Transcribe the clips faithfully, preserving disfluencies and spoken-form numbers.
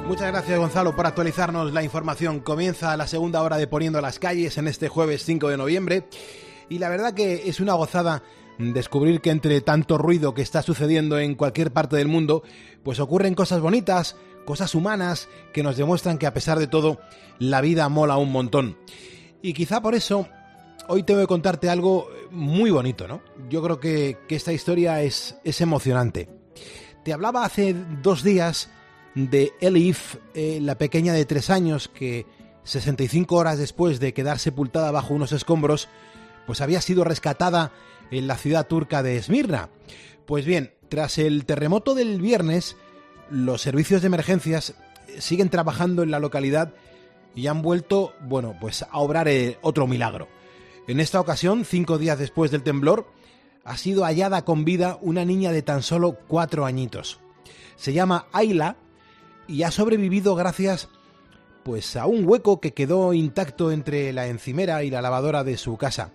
Muchas gracias, Gonzalo, por actualizarnos la información. Comienza la segunda hora de Poniendo las Calles en este jueves cinco de noviembre y la verdad que es una gozada descubrir que entre tanto ruido que está sucediendo en cualquier parte del mundo, pues ocurren cosas bonitas, cosas humanas que nos demuestran que a pesar de todo la vida mola un montón. Y quizá por eso hoy tengo que contarte algo muy bonito, ¿no? Yo creo que, que esta historia es, es emocionante. Te hablaba hace dos días de Elif, eh, la pequeña de tres años que sesenta y cinco horas después de quedar sepultada bajo unos escombros, pues había sido rescatada en la ciudad turca de Esmirna. Pues bien, tras el terremoto del viernes, los servicios de emergencias siguen trabajando en la localidad y han vuelto, bueno, pues a obrar eh, otro milagro. En esta ocasión, cinco días después del temblor, ha sido hallada con vida una niña de tan solo cuatro añitos. Se llama Ayla y ha sobrevivido gracias pues a un hueco que quedó intacto entre la encimera y la lavadora de su casa.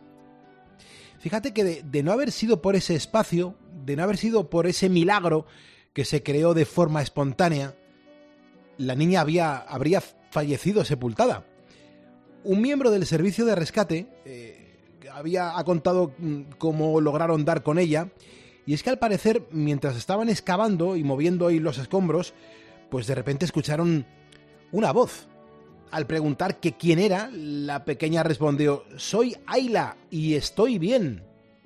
Fíjate que de, de no haber sido por ese espacio, de no haber sido por ese milagro que se creó de forma espontánea, la niña había, habría fallecido sepultada. Un miembro del servicio de rescate eh, había ha contado cómo lograron dar con ella, y es que al parecer, mientras estaban excavando y moviendo ahí los escombros, pues de repente escucharon una voz. Al preguntar que quién era, la pequeña respondió: soy Ayla y estoy bien.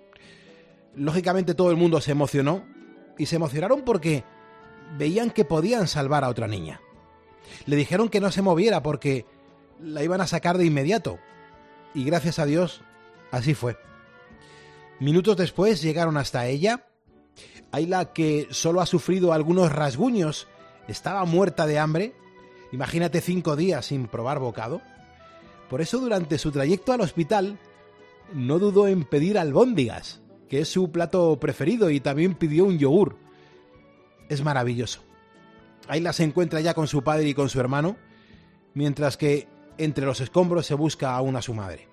Lógicamente todo el mundo se emocionó, y se emocionaron porque veían que podían salvar a otra niña. Le dijeron que no se moviera porque la iban a sacar de inmediato, y gracias a Dios, así fue. Minutos después llegaron hasta ella. Ayla, que solo ha sufrido algunos rasguños, estaba muerta de hambre. Imagínate cinco días sin probar bocado. Por eso durante su trayecto al hospital no dudó en pedir albóndigas, que es su plato preferido, y también pidió un yogur. Es maravilloso. Ayla se encuentra ya con su padre y con su hermano, mientras que entre los escombros se busca aún a su madre.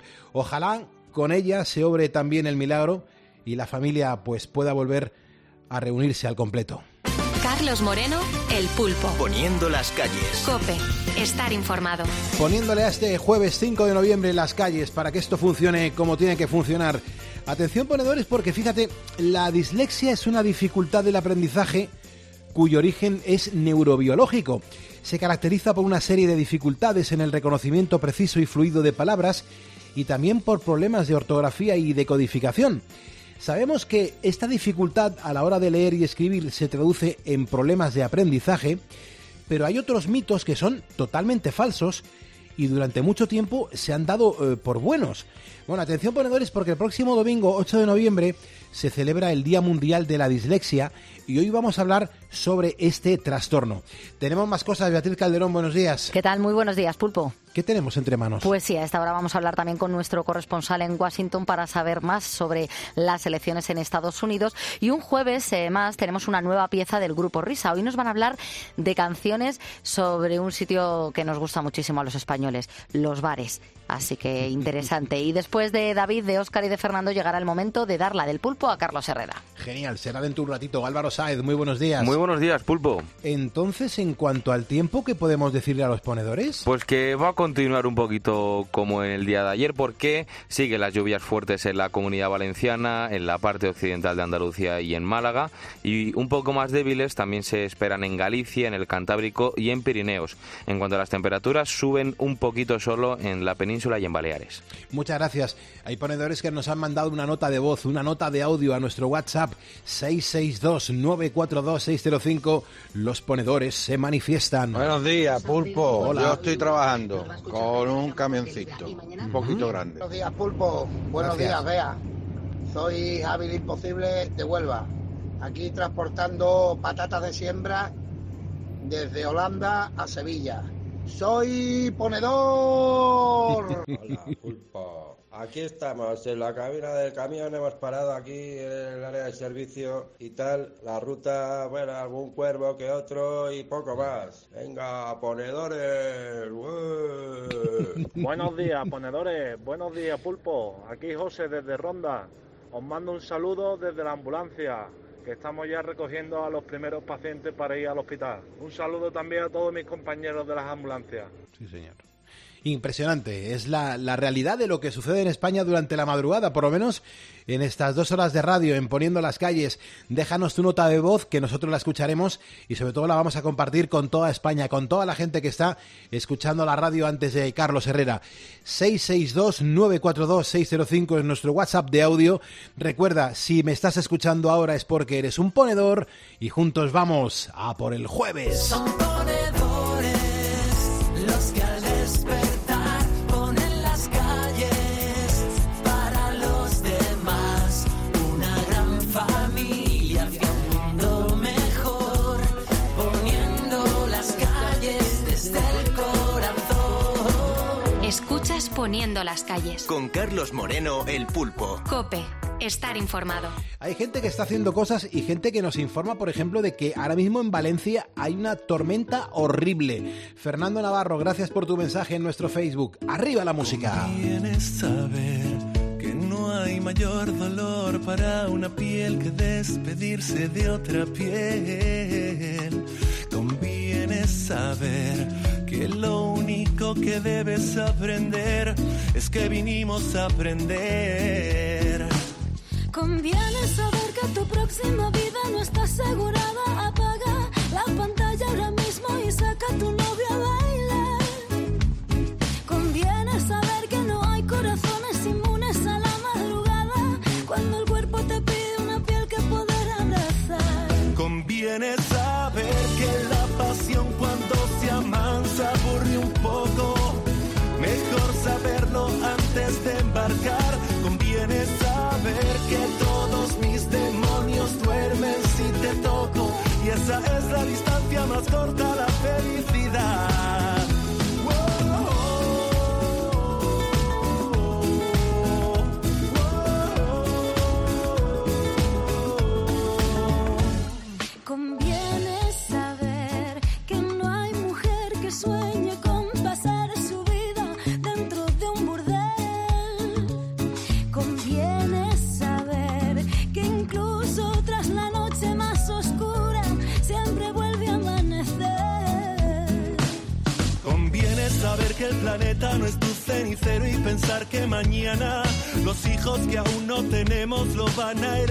Ojalá con ella se obre también el milagro y la familia pues pueda volver a reunirse al completo. Carlos Moreno, El Pulpo. Poniendo las calles. COPE. Estar informado. Poniéndole a este jueves cinco de noviembre las calles para que esto funcione como tiene que funcionar. Atención, ponedores, porque fíjate, la dislexia es una dificultad del aprendizaje cuyo origen es neurobiológico. Se caracteriza por una serie de dificultades en el reconocimiento preciso y fluido de palabras y también por problemas de ortografía y decodificación. Sabemos que esta dificultad a la hora de leer y escribir se traduce en problemas de aprendizaje, pero hay otros mitos que son totalmente falsos y durante mucho tiempo se han dado eh, por buenos. Bueno, atención, ponedores, porque el próximo domingo ocho de noviembre se celebra el Día Mundial de la Dislexia y hoy vamos a hablar sobre este trastorno. Tenemos más cosas. Beatriz Calderón, buenos días. ¿Qué tal? Muy buenos días, Pulpo. ¿Qué tenemos entre manos? Pues sí, a esta hora vamos a hablar también con nuestro corresponsal en Washington para saber más sobre las elecciones en Estados Unidos. Y un jueves eh, más tenemos una nueva pieza del grupo Risa. Hoy nos van a hablar de canciones sobre un sitio que nos gusta muchísimo a los españoles, los bares. Así que interesante. Y después de David, de Óscar y de Fernando llegará el momento de dar la del pulpo a Carlos Herrera. Genial, será dentro de un ratito. Álvaro Sáez, muy buenos días. Muy buenos días, Pulpo. Entonces, en cuanto al tiempo, ¿qué podemos decirle a los ponedores? Pues que va a continuar un poquito como en el día de ayer, porque sigue las lluvias fuertes en la Comunidad Valenciana, en la parte occidental de Andalucía y en Málaga, y un poco más débiles también se esperan en Galicia, en el Cantábrico y en Pirineos. En cuanto a las temperaturas, suben un poquito solo en la península y en Baleares. Muchas gracias. Hay ponedores que nos han mandado una nota de voz, una nota de audio a nuestro WhatsApp seis seis dos, nueve cuatro dos, seis cero cinco. Los ponedores se manifiestan. Buenos días, Pulpo. Hola. Yo estoy trabajando con un camioncito, un poquito grande. Buenos días, Pulpo. Buenos Gracias. días, Bea. Soy Javi el Imposible de Huelva. Aquí transportando patatas de siembra desde Holanda a Sevilla. ¡Soy ponedor! Hola, Pulpo. Aquí estamos, en la cabina del camión, hemos parado aquí en el área de servicio y tal. La ruta, bueno, algún cuervo que otro y poco más. Venga, ponedores. ¡Ué! Buenos días, ponedores. Buenos días, Pulpo. Aquí José desde Ronda. Os mando un saludo desde la ambulancia. que estamos ya recogiendo a los primeros pacientes para ir al hospital. Un saludo también a todos mis compañeros de las ambulancias. Sí, señor. Impresionante, es la, la realidad de lo que sucede en España durante la madrugada, por lo menos en estas dos horas de radio, en Poniendo las Calles. Déjanos tu nota de voz, que nosotros la escucharemos y sobre todo la vamos a compartir con toda España, con toda la gente que está escuchando la radio antes de Carlos Herrera. seis seis dos, nueve cuatro dos, seis cero cinco es nuestro WhatsApp de audio. Recuerda, si me estás escuchando ahora es porque eres un ponedor y juntos vamos a por el jueves. Son ponedores los que al despertar ponen las calles para los demás, una gran familia hacia un mundo mejor, poniendo las calles desde el corazón. Escuchas Poniendo las Calles. Con Carlos Moreno, el Pulpo. COPE. Estar informado. Hay gente que está haciendo cosas y gente que nos informa, por ejemplo, de que ahora mismo en Valencia hay una tormenta horrible. Fernando Navarro, gracias por tu mensaje en nuestro Facebook. ¡Arriba la música! Conviene saber que no hay mayor dolor para una piel que despedirse de otra piel. Conviene saber que lo único que debes aprender es que vinimos a aprender. Conviene saber que tu próxima vida no está asegurada. Apaga la pantalla ahora mismo y saca a tu novio a bailar. Conviene saber que no hay corazones inmunes a la madrugada, cuando el cuerpo te pide una piel que poder abrazar. Conviene saber que la pasión cuando se amansa aburre un poco. Mejor saberlo antes de embarcar. Conviene saber que todos mis demonios duermen si te toco. Y esa es la distancia más corta a la felicidad. Conviene saber que no hay mujer que sueñe con pasar su vida dentro de un burdel. Conviene saber que incluso tras la noche más oscura siempre vuelve a amanecer. Conviene saber que el planeta no es tu cenicero y pensar que mañana los hijos que aún no tenemos lo van a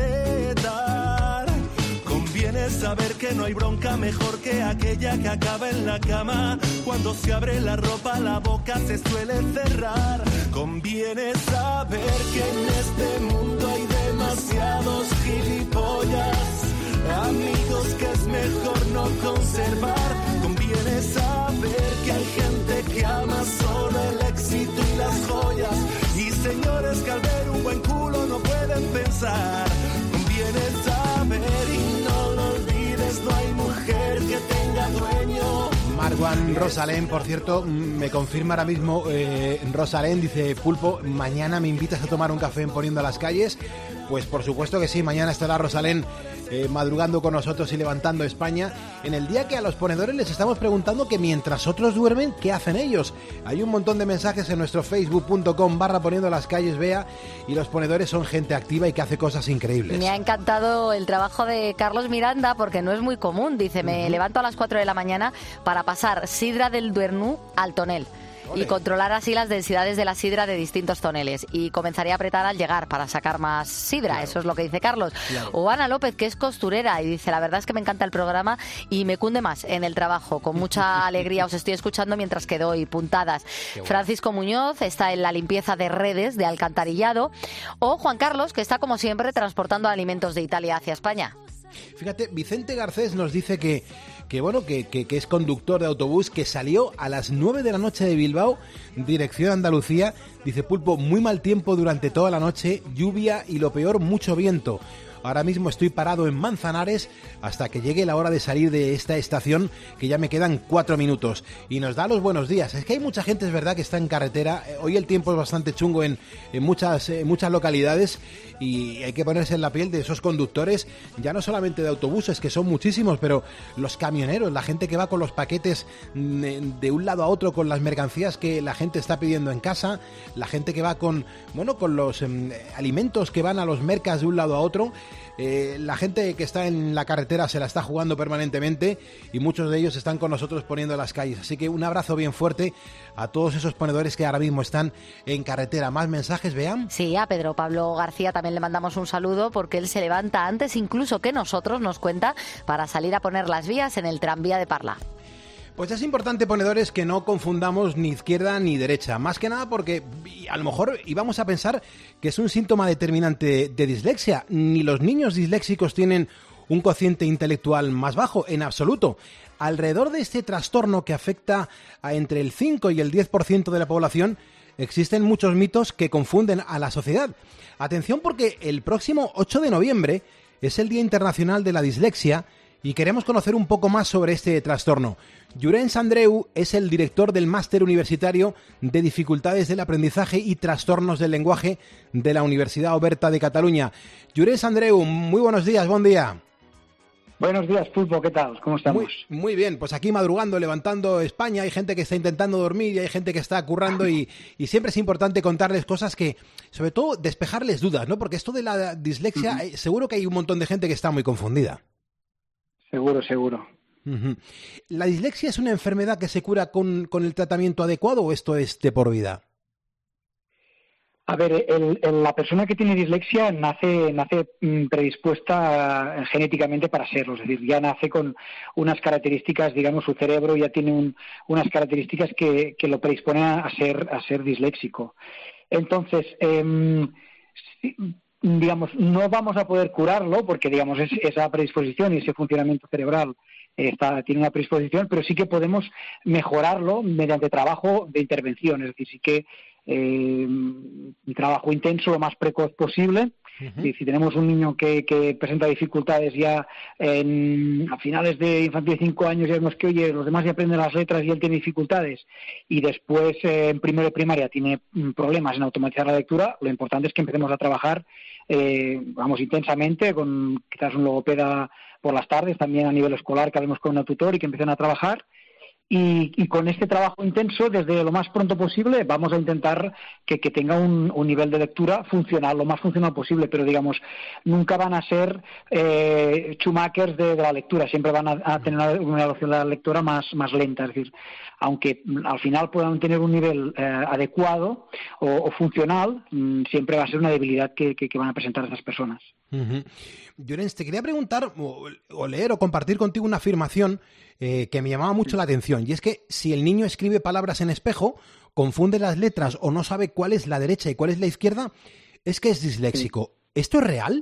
heredar. Conviene saber que no hay bronca mejor que aquella que acaba en la cama. Cuando se abre la ropa la boca se suele cerrar. Conviene saber que en este mundo hay demasiados gilipollas, amigos que es mejor no conservar. Conviene saber que hay gente que ama solo el éxito y las joyas, y señores que al ver un buen culo no pueden pensar. Conviene saber y no lo olvides, no hay mujer que tenga dueño. Marwan Rosalén, por cierto, me confirma ahora mismo, eh, Rosalén dice, Pulpo, mañana me invitas a tomar un café en Poniendo las Calles. Pues por supuesto que sí, mañana estará Rosalén eh, madrugando con nosotros y levantando España, en el día que a los ponedores les estamos preguntando que mientras otros duermen, ¿qué hacen ellos? Hay un montón de mensajes en nuestro facebook punto com barra Poniendo las Calles, Bea, y los ponedores son gente activa y que hace cosas increíbles. Me ha encantado el trabajo de Carlos Miranda porque no es muy común. Dice, me uh-huh. levanto a las cuatro de la mañana para pasar sidra del Duernú al tonel. Olé. Y controlar así las densidades de la sidra de distintos toneles. Y comenzaría a apretar al llegar para sacar más sidra. Claro. Eso es lo que dice Carlos. Claro. O Ana López, que es costurera, y dice, la verdad es que me encanta el programa y me cunde más en el trabajo. Con mucha alegría os estoy escuchando mientras que doy puntadas. Bueno. Francisco Muñoz está en la limpieza de redes de alcantarillado. O Juan Carlos, que está como siempre transportando alimentos de Italia hacia España. Fíjate, Vicente Garcés nos dice que, que bueno, que, que, que es conductor de autobús, que salió a las nueve de la noche de Bilbao, dirección Andalucía. Dice, Pulpo, muy mal tiempo durante toda la noche, lluvia y lo peor, mucho viento. Ahora mismo estoy parado en Manzanares hasta que llegue la hora de salir de esta estación, que ya me quedan cuatro minutos. Y nos da los buenos días. Es que hay mucha gente, es verdad, que está en carretera. Hoy el tiempo es bastante chungo en, en, muchas, en muchas localidades y hay que ponerse en la piel de esos conductores, ya no solamente de autobuses, que son muchísimos, pero los camioneros, la gente que va con los paquetes de un lado a otro con las mercancías que la gente está pidiendo en casa, la gente que va con, bueno, con los eh, alimentos que van a los mercas de un lado a otro. Eh, la gente que está en la carretera se la está jugando permanentemente y muchos de ellos están con nosotros poniendo las calles. Así que un abrazo bien fuerte a todos esos ponedores que ahora mismo están en carretera. ¿Más mensajes, vean? Sí, a Pedro Pablo García también le mandamos un saludo porque él se levanta antes incluso que nosotros, nos cuenta, para salir a poner las vías en el tranvía de Parla. Pues es importante, ponedores, que no confundamos ni izquierda ni derecha. Más que nada porque a lo mejor íbamos a pensar que es un síntoma determinante de dislexia. Ni los niños disléxicos tienen un cociente intelectual más bajo, en absoluto. Alrededor de este trastorno que afecta a entre el cinco y el diez por ciento de la población, existen muchos mitos que confunden a la sociedad. Atención, porque el próximo ocho de noviembre es el Día Internacional de la Dislexia y queremos conocer un poco más sobre este trastorno. Llorenç Andreu es el director del Máster Universitario de Dificultades del Aprendizaje y Trastornos del Lenguaje de la Universidad Oberta de Cataluña. Llorenç Andreu, muy buenos días, buen día. Buenos días, Pulpo, ¿qué tal? ¿Cómo estamos? Muy, muy bien, pues aquí madrugando, levantando España, hay gente que está intentando dormir y hay gente que está currando y, y siempre es importante contarles cosas que, sobre todo, despejarles dudas, ¿no? Porque esto de la dislexia, uh-huh. eh, seguro que hay un montón de gente que está muy confundida. Seguro, seguro. Uh-huh. ¿La dislexia es una enfermedad que se cura con, con el tratamiento adecuado o esto es de por vida? A ver, el, el, la persona que tiene dislexia nace, nace predispuesta genéticamente para serlo, es decir, ya nace con unas características, digamos, su cerebro ya tiene un, unas características que, que lo predisponen a ser, a ser disléxico. Entonces, eh, si, digamos, no vamos a poder curarlo porque, digamos, es, esa predisposición y ese funcionamiento cerebral está, tiene una predisposición, pero sí que podemos mejorarlo mediante trabajo de intervención, es decir, sí que eh, un trabajo intenso lo más precoz posible. Uh-huh. Y si tenemos un niño que, que presenta dificultades ya en, a finales de infantil de cinco años, ya vemos que, oye, los demás ya aprenden las letras y él tiene dificultades, y después eh, en primero de primaria tiene problemas en automatizar la lectura, lo importante es que empecemos a trabajar, eh, vamos, intensamente, con quizás un logopeda por las tardes, también a nivel escolar, que hablemos con una tutor y que empiecen a trabajar. Y, y con este trabajo intenso, desde lo más pronto posible, vamos a intentar que, que tenga un, un nivel de lectura funcional, lo más funcional posible, pero digamos, nunca van a ser eh, Schumachers de, de la lectura, siempre van a, a tener una, una velocidad de la lectura más, más lenta, es decir, aunque al final puedan tener un nivel eh, adecuado o, o funcional, mmm, siempre va a ser una debilidad que, que, que van a presentar esas personas. Uh-huh. Llorenç, te quería preguntar o, o leer o compartir contigo una afirmación eh, que me llamaba mucho la atención, y es que si el niño escribe palabras en espejo, confunde las letras o no sabe cuál es la derecha y cuál es la izquierda, es que es disléxico. Sí. ¿Esto es real?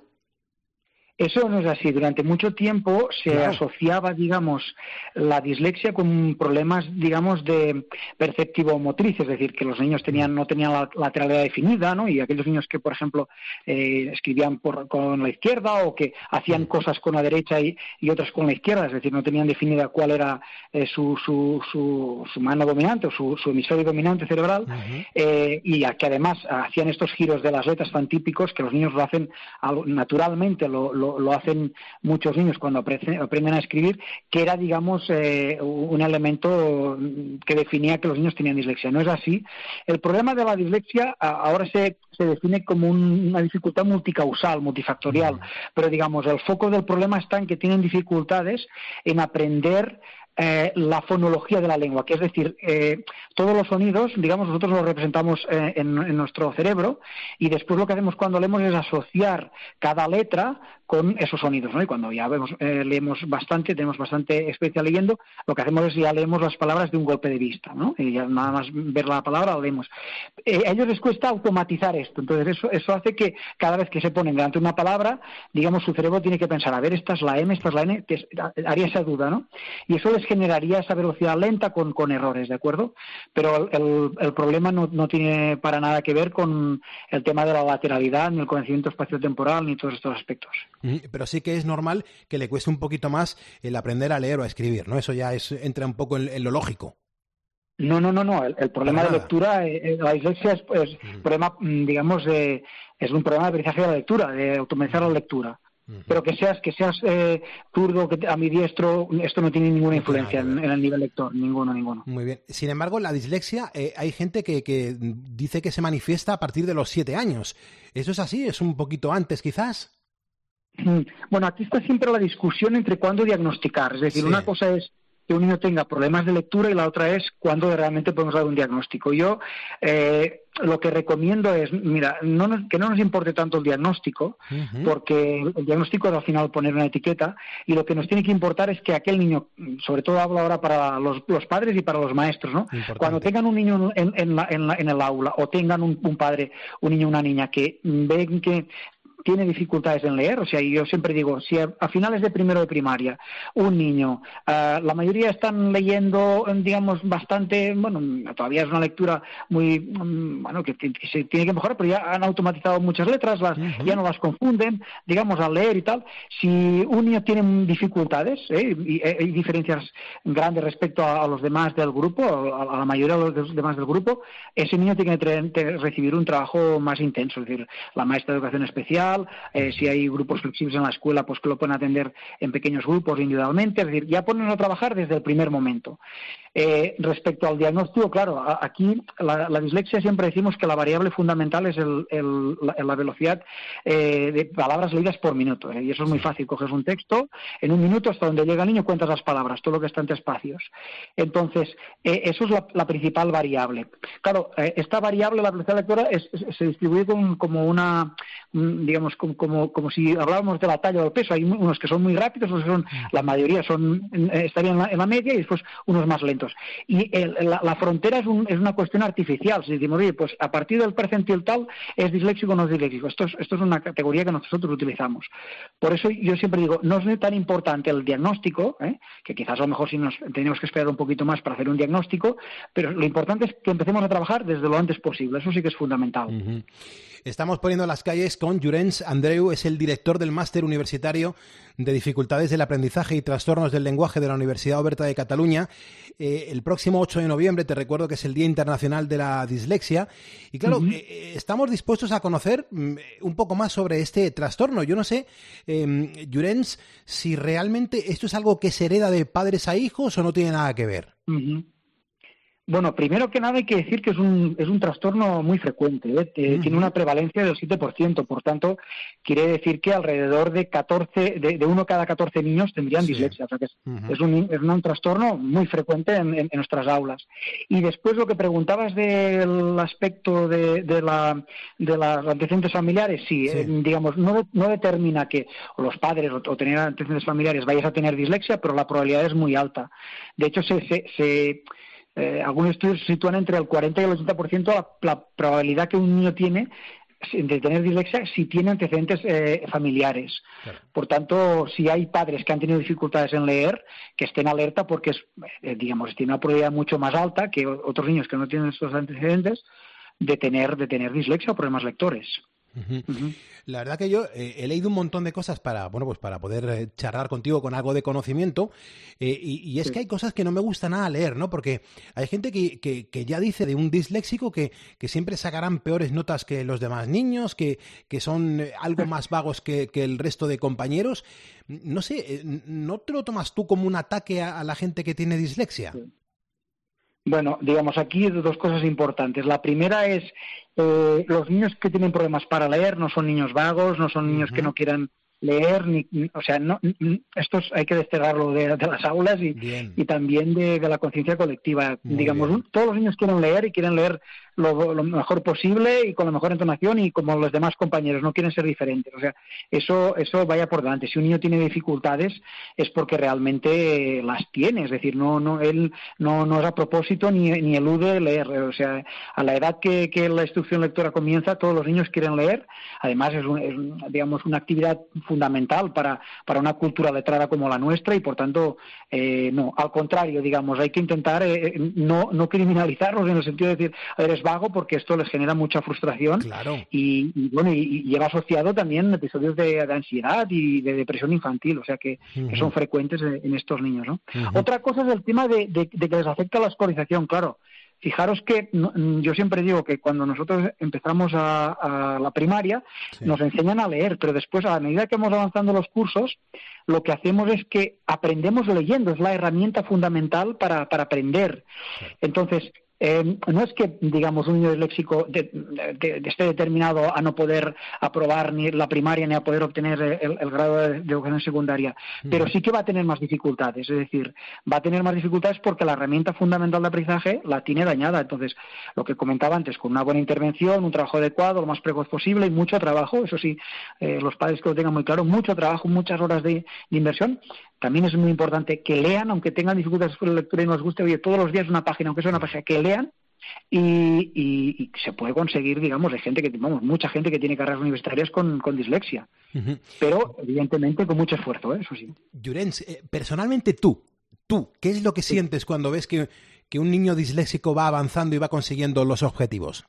Eso no es así. Durante mucho tiempo se claro. asociaba, digamos, la dislexia con problemas, digamos, de perceptivo-motriz, es decir, que los niños tenían no tenían la lateralidad definida, ¿no? Y aquellos niños que, por ejemplo, eh, escribían por, con la izquierda o que hacían mm. cosas con la derecha y, y otras con la izquierda, es decir, no tenían definida cuál era eh, su, su, su, su mano dominante o su, su hemisferio dominante cerebral, uh-huh. eh, y que además hacían estos giros de las letras tan típicos que los niños lo hacen naturalmente, lo, lo Lo, lo hacen muchos niños cuando aprenden, aprenden a escribir, que era, digamos, eh, un elemento que definía que los niños tenían dislexia. No es así. El problema de la dislexia ahora se, se define como un, una dificultad multicausal, multifactorial, mm. pero, digamos, el foco del problema está en que tienen dificultades en aprender Eh, la fonología de la lengua, que es decir, eh, todos los sonidos, digamos, nosotros los representamos eh, en, en nuestro cerebro, y después lo que hacemos cuando leemos es asociar cada letra con esos sonidos, ¿no? Y cuando ya vemos, eh, leemos bastante, tenemos bastante experiencia leyendo, lo que hacemos es ya leemos las palabras de un golpe de vista, ¿no? Y ya nada más ver la palabra la leemos. Eh, a ellos les cuesta automatizar esto, entonces eso, eso hace que cada vez que se ponen delante de una palabra, digamos, su cerebro tiene que pensar, a ver, esta es la M, esta es la N, que haría esa duda, ¿no? Y eso les generaría esa velocidad lenta con, con errores, ¿de acuerdo? Pero el, el problema no, no tiene para nada que ver con el tema de la lateralidad, ni el conocimiento espaciotemporal, ni todos estos aspectos. Pero sí que es normal que le cueste un poquito más el aprender a leer o a escribir, ¿no? Eso ya es, entra un poco en, en lo lógico. No, no, no, no. El, el problema de lectura, eh, la dislexia es, es uh-huh. problema, digamos, de, es un problema de aprendizaje de la lectura, de automatizar la lectura. Uh-huh. Pero que seas que seas eh, zurdo, que ambidiestro, esto no tiene ninguna influencia en, en el nivel lector, ninguno, ninguno. Muy bien. Sin embargo, la dislexia, eh, hay gente que, que dice que se manifiesta a partir de los siete años. ¿Eso es así? ¿Es un poquito antes, quizás? Bueno, aquí está siempre la discusión entre cuándo diagnosticar. Es decir, Sí. una cosa es que un niño tenga problemas de lectura y la otra es cuándo realmente podemos dar un diagnóstico. Yo eh, lo que recomiendo es, mira, no nos, que no nos importe tanto el diagnóstico, Ujú. porque el diagnóstico es al final poner una etiqueta, y lo que nos tiene que importar es que aquel niño, sobre todo hablo ahora para los, los padres y para los maestros, ¿no? Importante. Cuando tengan un niño en, en, la, en, la, en el aula, o tengan un, un padre, un niño o una niña que ven que tiene dificultades en leer, o sea, yo siempre digo, si a, a finales de primero de primaria un niño, uh, la mayoría están leyendo, digamos, bastante, bueno, todavía es una lectura muy, um, bueno, que, que se tiene que mejorar, pero ya han automatizado muchas letras, las, uh-huh. ya no las confunden, digamos, al leer y tal. Si un niño tiene dificultades, ¿eh? y hay diferencias grandes respecto a, a los demás del grupo, a, a la mayoría de los demás del grupo, ese niño tiene que tre- recibir un trabajo más intenso, es decir, la maestra de educación especial, Eh, si hay grupos flexibles en la escuela, pues que lo pueden atender en pequeños grupos individualmente, es decir, ya ponen a trabajar desde el primer momento. Eh, respecto al diagnóstico, claro, a, aquí la, la dislexia siempre decimos que la variable fundamental es el, el, la, la velocidad eh, de palabras leídas por minuto, eh, y eso es muy fácil, coges un texto, en un minuto hasta donde llega el niño cuentas las palabras, todo lo que está entre espacios. Entonces, eh, eso es la, la principal variable. Claro, eh, esta variable, la velocidad lectora, es, es, se distribuye con, como una, digamos, como, como, como si hablábamos de la talla o del peso. Hay unos que son muy rápidos, otros que son, la mayoría son eh, estarían en la, en la media, y después unos más lentos. Y el, la, la frontera es, un, es una cuestión artificial. Si decimos, oye, pues a partir del percentil tal es disléxico o no es disléxico. Esto es, esto es una categoría que nosotros utilizamos. Por eso yo siempre digo, no es tan importante el diagnóstico, ¿eh? que quizás a lo mejor sí nos tenemos que esperar un poquito más para hacer un diagnóstico, pero lo importante es que empecemos a trabajar desde lo antes posible. Eso sí que es fundamental. Uh-huh. Estamos poniendo las calles con Llorenç Andreu, es el director del Máster Universitario de Dificultades del Aprendizaje y Trastornos del Lenguaje de la Universidad Oberta de Cataluña. Eh, el próximo ocho de noviembre, te recuerdo que es el Día Internacional de la Dislexia. Y claro, uh-huh. eh, estamos dispuestos a conocer mm, un poco más sobre este trastorno. Yo no sé, eh, Llorenç, si realmente esto es algo que se hereda de padres a hijos o no tiene nada que ver. Uh-huh. Bueno, primero que nada hay que decir que es un, es un trastorno muy frecuente, ¿eh? Uh-huh. Tiene una prevalencia del siete por ciento, por tanto, quiere decir que alrededor de catorce, de, de uno cada catorce niños tendrían sí. dislexia, o sea que es, uh-huh. es, un, es un trastorno muy frecuente en, en, en nuestras aulas. Y después lo que preguntabas del aspecto de, de, la, de los antecedentes familiares, sí, sí. Eh, digamos, no, no determina que los padres o, o tener antecedentes familiares vayas a tener dislexia, pero la probabilidad es muy alta. De hecho, se... se, se Eh, algunos estudios sitúan entre el cuarenta y el ochenta por ciento la, la probabilidad que un niño tiene de tener dislexia si tiene antecedentes eh, familiares. Claro. Por tanto, si hay padres que han tenido dificultades en leer, que estén alerta porque es, eh, digamos, tiene una probabilidad mucho más alta que otros niños que no tienen estos antecedentes de tener, de tener dislexia o problemas lectores. Uh-huh. Uh-huh. La verdad que yo eh, he leído un montón de cosas para, bueno, pues para poder eh, charlar contigo con algo de conocimiento, eh, y, y es sí. que hay cosas que no me gusta nada leer, ¿no? Porque hay gente que, que, que ya dice de un disléxico que, que siempre sacarán peores notas que los demás niños, que, que son algo más vagos que, que el resto de compañeros. No sé, ¿no te lo tomas tú como un ataque a, a la gente que tiene dislexia? Sí. Bueno, digamos, aquí dos cosas importantes. La primera es, eh, los niños que tienen problemas para leer no son niños vagos, no son niños uh-huh. que no quieran leer, ni, o sea, no, esto hay que desterrarlo de, de las aulas y, y también de, de la conciencia colectiva. Muy digamos, bien. Todos los niños quieren leer y quieren leer lo, lo mejor posible y con la mejor entonación y como los demás compañeros, no quieren ser diferentes. O sea, eso eso vaya por delante. Si un niño tiene dificultades es porque realmente las tiene, es decir, no no él no, no es a propósito ni, ni elude leer. O sea, a la edad que, que la instrucción lectora comienza, todos los niños quieren leer. Además, es, un, es digamos, una actividad fundamental para, para una cultura letrada como la nuestra y, por tanto, eh, no, al contrario, digamos, hay que intentar eh, no, no criminalizarlos en el sentido de decir, eres vago, porque esto les genera mucha frustración. Claro. y, y bueno, y, y lleva asociado también episodios de, de ansiedad y de depresión infantil, o sea que, uh-huh. que son frecuentes en, en estos niños, ¿no? Uh-huh. Otra cosa es el tema de, de, de que les afecta la escolarización, claro. Fijaros que no, yo siempre digo que cuando nosotros empezamos a, a la primaria sí. nos enseñan a leer, pero después a medida que vamos avanzando los cursos, lo que hacemos es que aprendemos leyendo, es la herramienta fundamental para, para aprender. Sí. Entonces, Eh, no es que, digamos, un niño disléxico de, de, de, esté determinado a no poder aprobar ni la primaria ni a poder obtener el, el grado de, de educación secundaria, mm. pero sí que va a tener más dificultades. Es decir, va a tener más dificultades porque la herramienta fundamental de aprendizaje la tiene dañada. Entonces, lo que comentaba antes, con una buena intervención, un trabajo adecuado, lo más precoz posible y mucho trabajo, eso sí, eh, los padres que lo tengan muy claro, mucho trabajo, muchas horas de, de inversión. También es muy importante que lean, aunque tengan dificultades con la lectura y no les guste, oye, todos los días una página, aunque sea una página, que lean, y, y, y se puede conseguir, digamos, hay gente que, vamos, mucha gente que tiene carreras universitarias con, con dislexia, uh-huh. pero evidentemente con mucho esfuerzo, ¿eh? Eso sí. Llorens, eh, personalmente tú, tú, ¿qué es lo que sí. sientes cuando ves que, que un niño disléxico va avanzando y va consiguiendo los objetivos?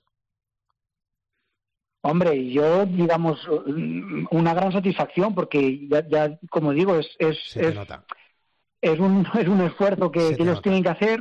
Hombre, yo, digamos, una gran satisfacción, porque ya, ya como digo, es es es, es, un, es un esfuerzo que, que ellos nota. tienen que hacer.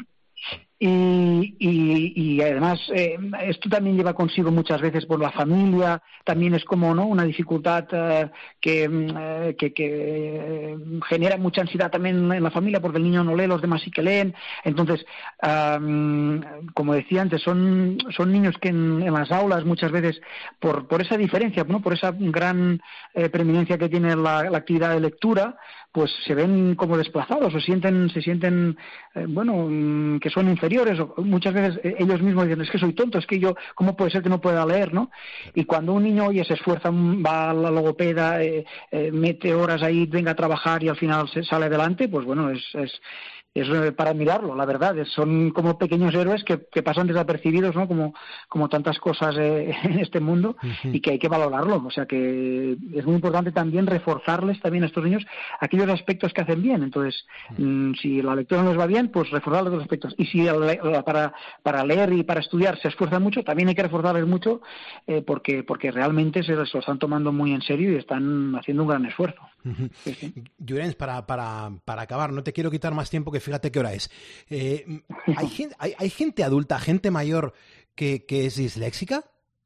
Y, y, y además eh, esto también lleva consigo muchas veces por la familia, también es como no una dificultad eh, que, eh, que, que eh, genera mucha ansiedad también en la familia porque el niño no lee, los demás sí que leen. Entonces, um, como decía antes, son, son niños que en, en las aulas muchas veces por, por esa diferencia, ¿no? Por esa gran eh, preeminencia que tiene la, la actividad de lectura, pues se ven como desplazados o sienten, se sienten, eh, bueno, que son inferiores, o muchas veces ellos mismos dicen, es que soy tonto, es que yo, ¿cómo puede ser que no pueda leer, no? Y cuando un niño, oye, se esfuerza, va a la logopeda, eh, eh, mete horas ahí, venga a trabajar y al final se sale adelante, pues bueno, es... es es para admirarlo, la verdad. Son como pequeños héroes que, que pasan desapercibidos, ¿no? Como, como tantas cosas eh, en este mundo, uh-huh. y que hay que valorarlo. O sea que es muy importante también reforzarles también a estos niños aquellos aspectos que hacen bien. Entonces, uh-huh. mmm, si la lectura no les va bien, pues reforzarles los aspectos. Y si para, para leer y para estudiar se esfuerzan mucho, también hay que reforzarles mucho eh, porque, porque realmente se lo están tomando muy en serio y están haciendo un gran esfuerzo. Uh-huh. Sí, sí. Llorens, para, para, para acabar, no te quiero quitar más tiempo, que fíjate qué hora es. Eh, ¿hay, gente, hay, ¿Hay gente adulta, gente mayor que, que es disléxica?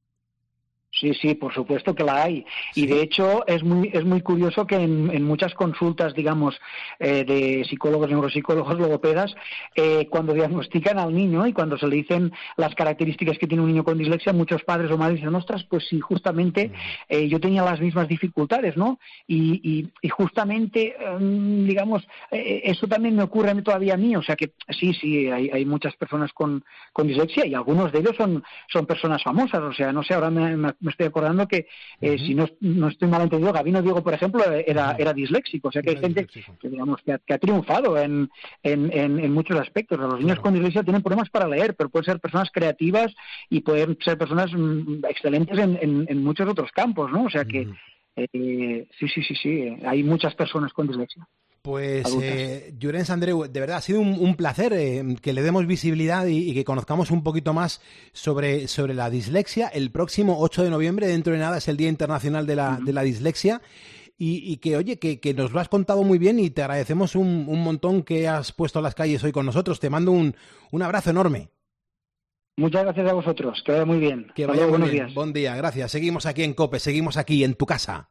Sí, sí, por supuesto que la hay. ¿Sí? Y de hecho es muy es muy curioso que en, en muchas consultas, digamos, eh, de psicólogos, neuropsicólogos, logopedas, eh, cuando diagnostican al niño y cuando se le dicen las características que tiene un niño con dislexia, muchos padres o madres dicen, ostras, pues sí, justamente eh, yo tenía las mismas dificultades, ¿no? Y, y, y justamente, eh, digamos, eh, eso también me ocurre a mí todavía a mí. O sea que sí, sí, hay, hay muchas personas con, con dislexia y algunos de ellos son, son personas famosas. O sea, no sé, ahora me, me me estoy acordando que, eh, uh-huh. si no, no estoy mal entendido, Gabino Diego, por ejemplo, era, era disléxico. O sea que hay gente que, digamos, que ha, que ha triunfado en, en, en, en muchos aspectos. Los niños claro. con dislexia tienen problemas para leer, pero pueden ser personas creativas y pueden ser personas mm, excelentes en, en, en muchos otros campos, ¿no? O sea que, uh-huh. eh, sí, sí, sí, sí, hay muchas personas con dislexia. Pues, eh, Llorens Andreu, de verdad ha sido un, un placer eh, que le demos visibilidad y, y que conozcamos un poquito más sobre, sobre la dislexia. El próximo ocho de noviembre, dentro de nada, es el Día Internacional de la, uh-huh. de la Dislexia. Y, y que, oye, que, que nos lo has contado muy bien y te agradecemos un, un montón que has puesto a las calles hoy con nosotros. Te mando un, un abrazo enorme. Muchas gracias a vosotros, que vaya muy bien. Que vaya buenos días. Buen día, gracias. Seguimos aquí en COPE, seguimos aquí en tu casa.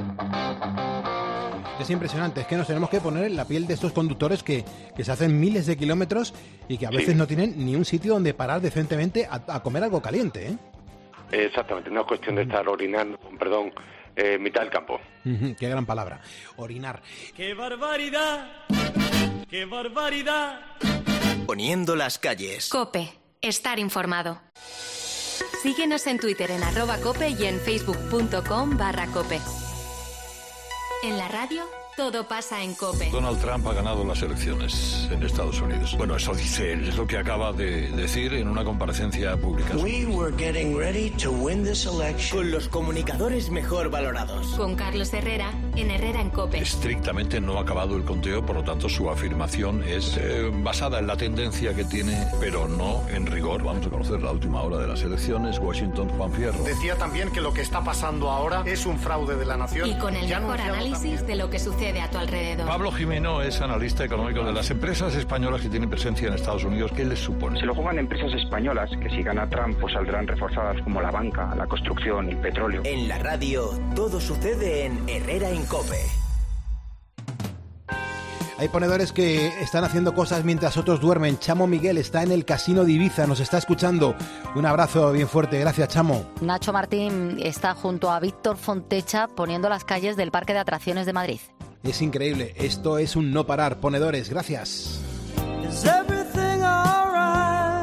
Es impresionante, es que nos tenemos que poner en la piel de estos conductores que, que se hacen miles de kilómetros y que a veces sí. no tienen ni un sitio donde parar decentemente a, a comer algo caliente, ¿eh? Exactamente, no es cuestión de estar orinando, perdón, eh, en mitad del campo. Uh-huh, qué gran palabra, orinar. ¡Qué barbaridad! ¡Qué barbaridad! Poniendo las calles. COPE, estar informado. Síguenos en Twitter en arroba COPE y en facebook.com barra COPE. En la radio, todo pasa en COPE. Donald Trump ha ganado las elecciones en Estados Unidos. Bueno, eso dice él, es lo que acaba de decir en una comparecencia pública. We were getting ready to win this election. Con los comunicadores mejor valorados. Con Carlos Herrera, en Herrera en COPE. Estrictamente no ha acabado el conteo, por lo tanto su afirmación es eh, basada en la tendencia que tiene, pero no en rigor. Vamos a conocer la última hora de las elecciones. Washington, Juan Fierro. Decía también que lo que está pasando ahora es un fraude de la nación. Y con el ya mejor análisis también de lo que sucede a tu alrededor. Pablo Jimeno es analista económico de las empresas españolas que tienen presencia en Estados Unidos. ¿Qué les supone? Se lo juegan empresas españolas que si gana Trump pues saldrán reforzadas, como la banca, la construcción, el petróleo. En la radio todo sucede en Herrera en COPE. Hay ponedores que están haciendo cosas mientras otros duermen. Chamo Miguel está en el Casino de Ibiza, nos está escuchando. Un abrazo bien fuerte, gracias Chamo. Nacho Martín está junto a Víctor Fontecha poniendo las calles del Parque de Atracciones de Madrid. Es increíble, esto es un no parar. Ponedores, gracias. Is everything alright?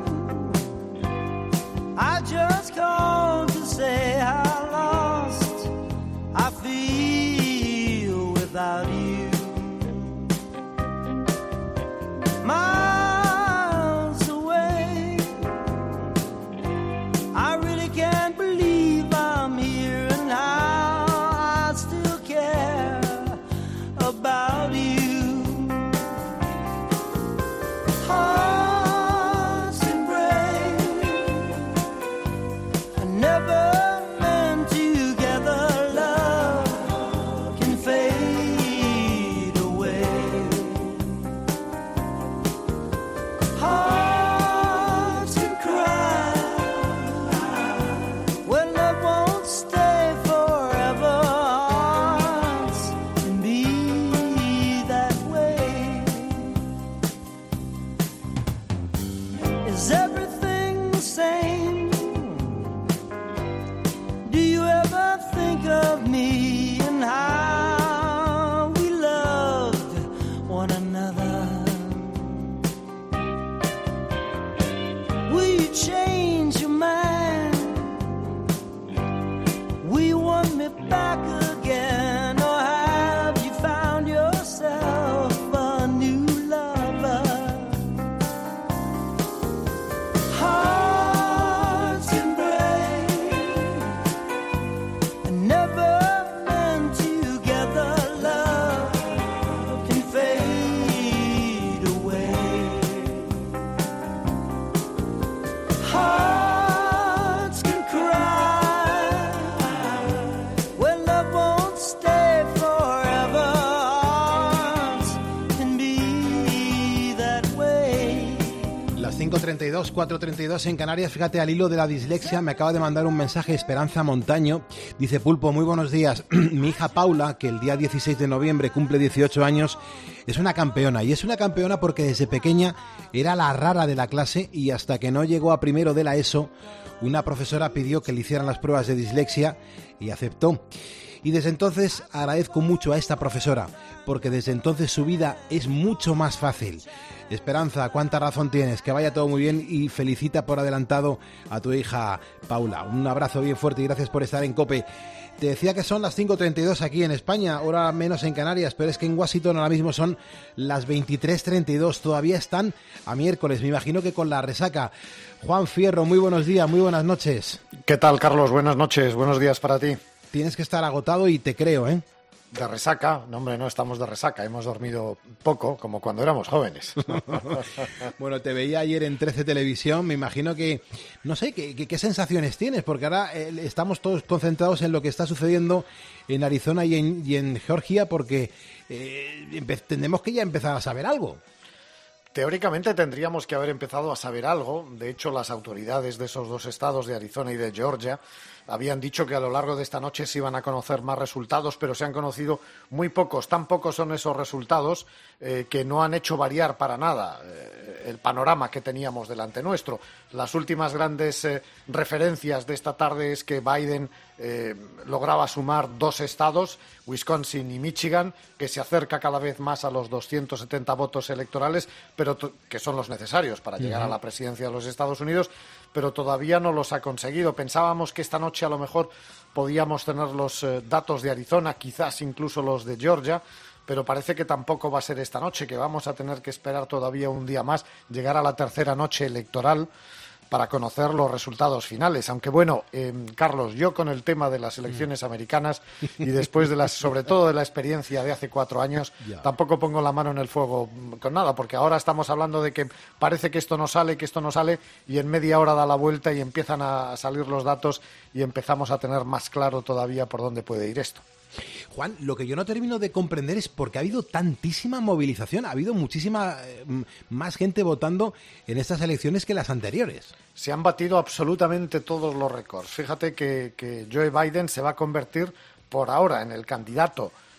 I just called to say how lost I feel without you. Miles away, I really can't believe I'm here and how I still care about you. Hearts can break, I never meant together, love can fade away. Hearts can cry when love won't stay forever. Hearts can be that way. Is everything the same? Do you ever think of me and how we loved one another? Will you change your mind? Will you want me back again? Or have you found yourself a new lover? Hearts can break and never meant together, love can fade away. Hearts can cry when love won't stay forever. Hearts can be that way. Las cinco treinta y dos, cuatro treinta y dos en Canarias. Fíjate, al hilo de la dislexia me acaba de mandar un mensaje Esperanza Montaño. Dice: Pulpo, muy buenos días. Mi hija Paula, que el día dieciséis de noviembre cumple dieciocho años, es una campeona. Y es una campeona porque desde pequeña era la rara de la clase y hasta que no llegó a primero de la ESO, una profesora pidió que le hicieran las pruebas de dislexia y aceptó. Y desde entonces agradezco mucho a esta profesora, porque desde entonces su vida es mucho más fácil. Esperanza, cuánta razón tienes, que vaya todo muy bien y felicita por adelantado a tu hija Paula. Un abrazo bien fuerte y gracias por estar en COPE. Te decía que son las cinco treinta y dos aquí en España, hora menos en Canarias, pero es que en Washington ahora mismo son las veintitrés treinta y dos, todavía están a miércoles, me imagino que con la resaca. Juan Fierro, muy buenos días, muy buenas noches. ¿Qué tal, Carlos? Buenas noches, buenos días para ti. Tienes que estar agotado y te creo, ¿eh? De resaca, no hombre, no estamos de resaca, hemos dormido poco, como cuando éramos jóvenes. Bueno, te veía ayer en trece Televisión, me imagino que, no sé, ¿qué, qué, qué sensaciones tienes? Porque ahora eh, estamos todos concentrados en lo que está sucediendo en Arizona y en, y en Georgia, porque eh, empe- tendremos que ya empezar a saber algo. Teóricamente tendríamos que haber empezado a saber algo. De hecho, las autoridades de esos dos estados, de Arizona y de Georgia, habían dicho que a lo largo de esta noche se iban a conocer más resultados, pero se han conocido muy pocos. Tan pocos son esos resultados eh, que no han hecho variar para nada eh, el panorama que teníamos delante nuestro. Las últimas grandes eh, referencias de esta tarde es que Biden eh, lograba sumar dos estados, Wisconsin y Michigan, que se acerca cada vez más a los doscientos setenta votos electorales, pero t- que son los necesarios para llegar uh-huh. a la presidencia de los Estados Unidos, pero todavía no los ha conseguido. Pensábamos que esta noche a lo mejor podíamos tener los eh, datos de Arizona, quizás incluso los de Georgia, pero parece que tampoco va a ser esta noche, que vamos a tener que esperar todavía un día más, llegar a la tercera noche electoral para conocer los resultados finales. Aunque bueno, eh, Carlos, yo con el tema de las elecciones americanas y después de las, sobre todo de la experiencia de hace cuatro años, yeah. tampoco pongo la mano en el fuego con nada, porque ahora estamos hablando de que parece que esto no sale, que esto no sale, y en media hora da la vuelta y empiezan a salir los datos y empezamos a tener más claro todavía por dónde puede ir esto. Juan, lo que yo no termino de comprender es por qué ha habido tantísima movilización, ha habido muchísima eh, más gente votando en estas elecciones que las anteriores. Se han batido absolutamente todos los récords. Fíjate que, que Joe Biden se va a convertir por ahora en el candidato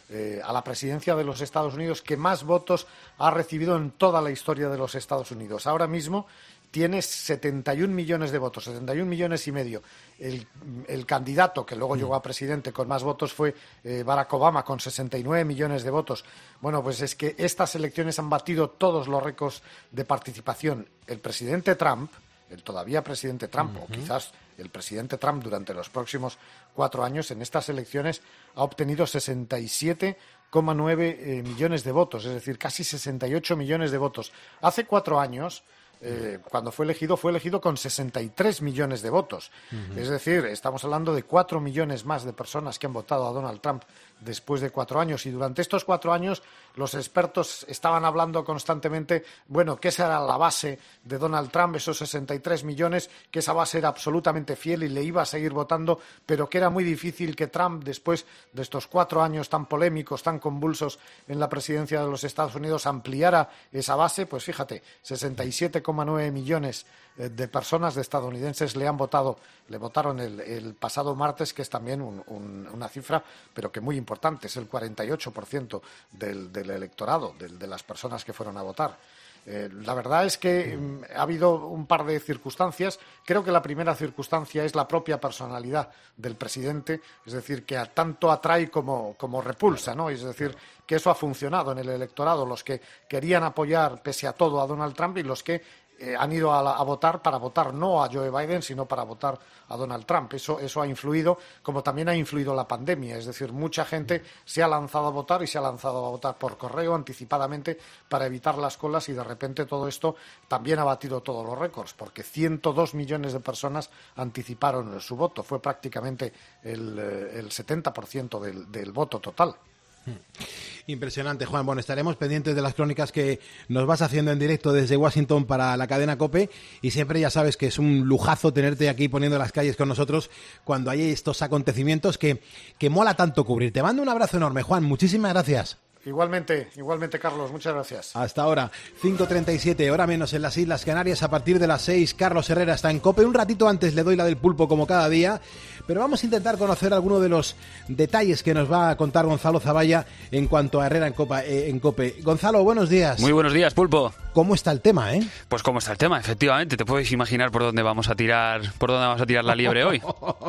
eh, a la presidencia de los Estados Unidos que más votos ha recibido en toda la historia de los Estados Unidos. Ahora mismo tiene setenta y un millones de votos, setenta y un millones y medio. El, el candidato que luego llegó a presidente con más votos fue eh, Barack Obama, con sesenta y nueve millones de votos. Bueno, pues es que estas elecciones han batido todos los récords de participación. El presidente Trump, el todavía presidente Trump, uh-huh. o quizás el presidente Trump durante los próximos cuatro años, en estas elecciones ha obtenido sesenta y siete coma nueve eh, millones de votos, es decir, casi sesenta y ocho millones de votos. Hace cuatro años... Eh, cuando fue elegido, fue elegido con sesenta y tres millones de votos. Uh-huh. Es decir, estamos hablando de cuatro millones más de personas que han votado a Donald Trump después de cuatro años. Y durante estos cuatro años los expertos estaban hablando constantemente, bueno, que esa era la base de Donald Trump, esos sesenta y tres millones, que esa base era absolutamente fiel y le iba a seguir votando, pero que era muy difícil que Trump, después de estos cuatro años tan polémicos, tan convulsos en la presidencia de los Estados Unidos, ampliara esa base. Pues fíjate, sesenta y siete coma nueve millones de personas, de estadounidenses, le han votado, le votaron el, el pasado martes, que es también un, un, una cifra, pero que muy importante, es el cuarenta y ocho por ciento del, del electorado, de, de las personas que fueron a votar. Eh, la verdad es que mm, ha habido un par de circunstancias. Creo que la primera circunstancia es la propia personalidad del presidente, es decir, que a tanto atrae como, como repulsa, ¿no? Es decir, que eso ha funcionado en el electorado, los que querían apoyar pese a todo a Donald Trump y los que Eh, han ido a, la, a votar para votar no a Joe Biden, sino para votar a Donald Trump. Eso, eso ha influido, como también ha influido la pandemia. Es decir, mucha gente se ha lanzado a votar y se ha lanzado a votar por correo anticipadamente para evitar las colas, y de repente todo esto también ha batido todos los récords, porque ciento dos millones de personas anticiparon su voto. Fue prácticamente el, el setenta por ciento del, del voto total. Impresionante, Juan. Bueno, estaremos pendientes de las crónicas que nos vas haciendo en directo desde Washington para la cadena COPE, y siempre ya sabes que es un lujazo tenerte aquí poniendo las calles con nosotros cuando hay estos acontecimientos que, que mola tanto cubrir. Te mando un abrazo enorme, Juan. Muchísimas gracias. Igualmente, igualmente, Carlos. Muchas gracias. Hasta ahora, cinco treinta y siete, hora menos en las Islas Canarias. A partir de las seis, Carlos Herrera está en COPE. Un ratito antes le doy la del pulpo, como cada día, pero vamos a intentar conocer algunos de los detalles que nos va a contar Gonzalo Zavalla en cuanto a Herrera en, Copa, eh, en COPE. Gonzalo, buenos días. Muy buenos días, pulpo. ¿Cómo está el tema, eh? Pues cómo está el tema, efectivamente. Te puedes imaginar por dónde vamos a tirar, por dónde vamos a tirar la liebre hoy.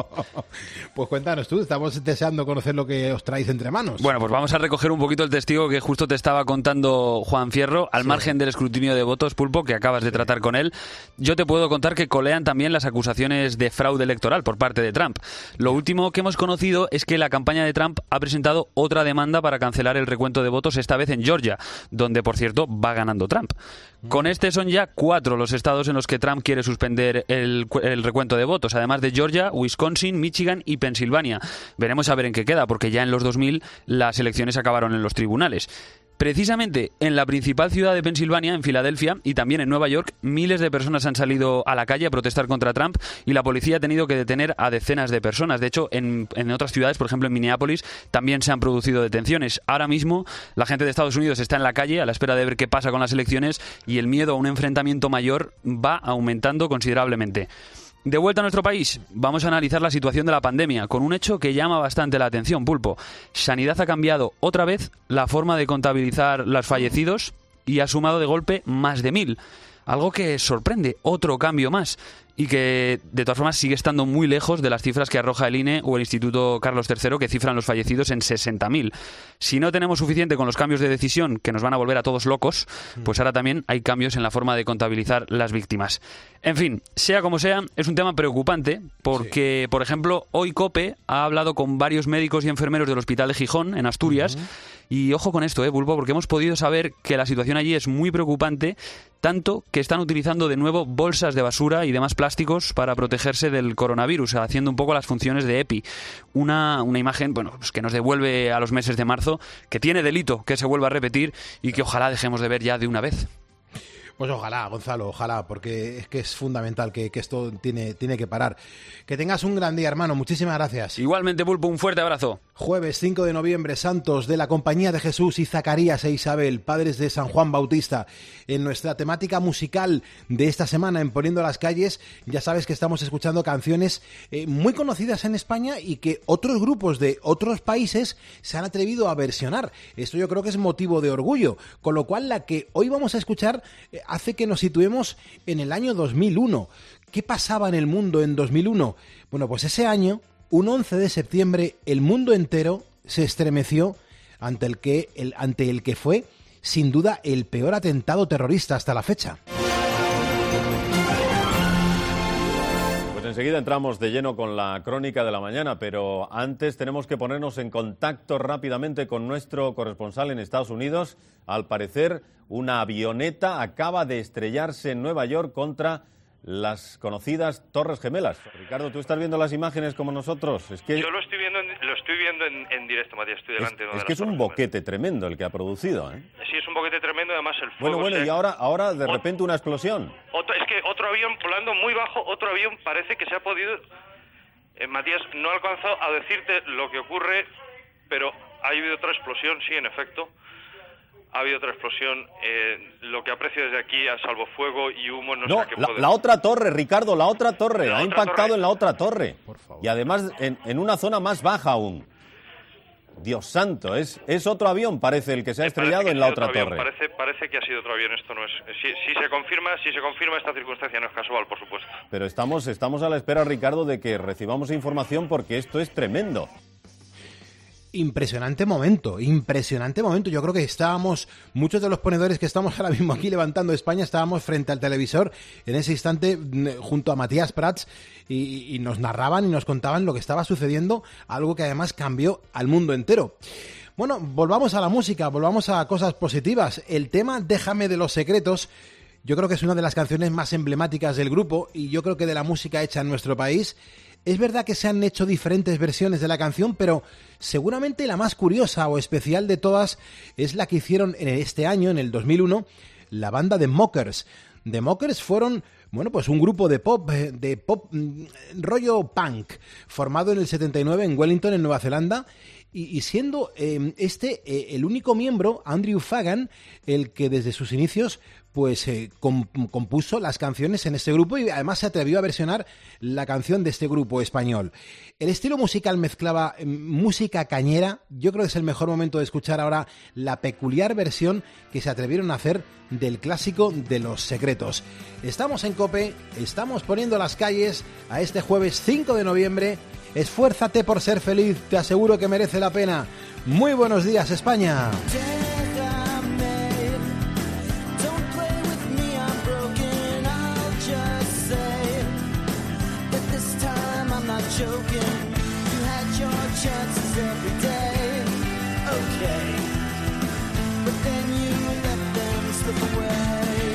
Pues cuéntanos tú, estamos deseando conocer lo que os traéis entre manos. Bueno, pues vamos a recoger un poquito el testigo que justo te estaba contando Juan Fierro, al sí. margen del escrutinio de votos, pulpo, que acabas de tratar con él. Yo te puedo contar que colean también las acusaciones de fraude electoral por parte de Trump. Lo último que hemos conocido es que la campaña de Trump ha presentado otra demanda para cancelar el recuento de votos, esta vez en Georgia, donde, por cierto, va ganando Trump. Con este son ya cuatro los estados en los que Trump quiere suspender el, el recuento de votos, además de Georgia, Wisconsin, Michigan y Pensilvania. Veremos a ver en qué queda, porque ya en los dos mil las elecciones acabaron en los tribunales. Precisamente en la principal ciudad de Pensilvania, en Filadelfia, y también en Nueva York, miles de personas han salido a la calle a protestar contra Trump, y la policía ha tenido que detener a decenas de personas. De hecho, en, en otras ciudades, por ejemplo en Minneapolis, también se han producido detenciones. Ahora mismo la gente de Estados Unidos está en la calle a la espera de ver qué pasa con las elecciones, y el miedo a un enfrentamiento mayor va aumentando considerablemente. De vuelta a nuestro país, vamos a analizar la situación de la pandemia con un hecho que llama bastante la atención, pulpo. Sanidad ha cambiado otra vez la forma de contabilizar los fallecidos y ha sumado de golpe más de mil. Algo que sorprende, otro cambio más, y que de todas formas sigue estando muy lejos de las cifras que arroja el I N E o el Instituto Carlos tercero, que cifran los fallecidos en sesenta mil. Si no tenemos suficiente con los cambios de decisión que nos van a volver a todos locos, pues ahora también hay cambios en la forma de contabilizar las víctimas. En fin, sea como sea, es un tema preocupante porque, sí. por ejemplo, hoy COPE ha hablado con varios médicos y enfermeros del Hospital de Gijón, en Asturias, uh-huh. y ojo con esto, eh, pulpo, porque hemos podido saber que la situación allí es muy preocupante, tanto que están utilizando de nuevo bolsas de basura y demás plásticos para protegerse del coronavirus, haciendo un poco las funciones de EPI. Una, una imagen, bueno, pues que nos devuelve a los meses de marzo, que tiene delito que se vuelva a repetir y que ojalá dejemos de ver ya de una vez. Pues ojalá, Gonzalo, ojalá, porque es que es fundamental que, que esto tiene, tiene que parar. Que tengas un gran día, hermano. Muchísimas gracias. Igualmente, Pulpo, un fuerte abrazo. Jueves cinco de noviembre, santos de la Compañía de Jesús y Zacarías e Isabel, padres de San Juan Bautista. En nuestra temática musical de esta semana en Poniendo las Calles, ya sabes que estamos escuchando canciones eh, muy conocidas en España y que otros grupos de otros países se han atrevido a versionar. Esto yo creo que es motivo de orgullo. Con lo cual, la que hoy vamos a escuchar eh, hace que nos situemos en el año dos mil uno. ¿Qué pasaba en el mundo en dos mil uno? Bueno, pues ese año, un once de septiembre, el mundo entero se estremeció ante el que, el, ante el que fue, sin duda, el peor atentado terrorista hasta la fecha. Pues enseguida entramos de lleno con la crónica de la mañana, pero antes tenemos que ponernos en contacto rápidamente con nuestro corresponsal en Estados Unidos. Al parecer, una avioneta acaba de estrellarse en Nueva York contra las conocidas Torres Gemelas. Ricardo, ¿tú estás viendo las imágenes como nosotros? Es que yo lo estoy viendo en, lo estoy viendo en, en directo, Matías, estoy delante es, de una es de que es un Torres boquete tremendo el que ha producido, ¿eh? Sí, es un boquete tremendo, además el fuego... Bueno, bueno, se... y ahora, ahora de repente una explosión. Otro, es que otro avión volando muy bajo, otro avión parece que se ha podido... Eh, Matías, no alcanzo a decirte lo que ocurre, pero ha habido otra explosión, sí, en efecto. Ha habido otra explosión. Eh, lo que aprecio desde aquí, a salvo fuego y humo, no, no sé qué la, puede... la otra torre, Ricardo, la otra torre. La ha otra impactado torre. en la otra torre. Por favor. Y además en, en una zona más baja aún. Dios santo, es, es otro avión, parece, el que se ha estrellado en la otra avión. torre. Parece, parece que ha sido otro avión, esto no es... Si, si se confirma, si se confirma esta circunstancia no es casual, por supuesto. Pero estamos, estamos a la espera, Ricardo, de que recibamos información porque esto es tremendo. Impresionante momento, impresionante momento. Yo creo que estábamos, muchos de los ponedores que estamos ahora mismo aquí levantando España, estábamos frente al televisor en ese instante junto a Matías Prats y, y nos narraban y nos contaban lo que estaba sucediendo, algo que además cambió al mundo entero. Bueno, volvamos a la música, volvamos a cosas positivas. El tema Déjame de los secretos, yo creo que es una de las canciones más emblemáticas del grupo y yo creo que de la música hecha en nuestro país. Es verdad que se han hecho diferentes versiones de la canción, pero seguramente la más curiosa o especial de todas es la que hicieron en este año, en el dos mil uno, la banda The Mockers. The Mockers fueron, bueno, pues un grupo de pop, de pop rollo punk, formado en el setenta y nueve en Wellington, en Nueva Zelanda, y, y siendo eh, este eh, el único miembro, Andrew Fagan, el que desde sus inicios pues eh, comp- compuso las canciones en este grupo y además se atrevió a versionar la canción de este grupo español. El estilo musical mezclaba eh, música cañera. Yo creo que es el mejor momento de escuchar ahora la peculiar versión que se atrevieron a hacer del clásico de Los Secretos. Estamos en COPE, estamos poniendo las calles a este jueves cinco de noviembre. Esfuérzate por ser feliz, te aseguro que merece la pena. Muy buenos días, España. Joking, you had your chances every day, okay, but then you let them slip away.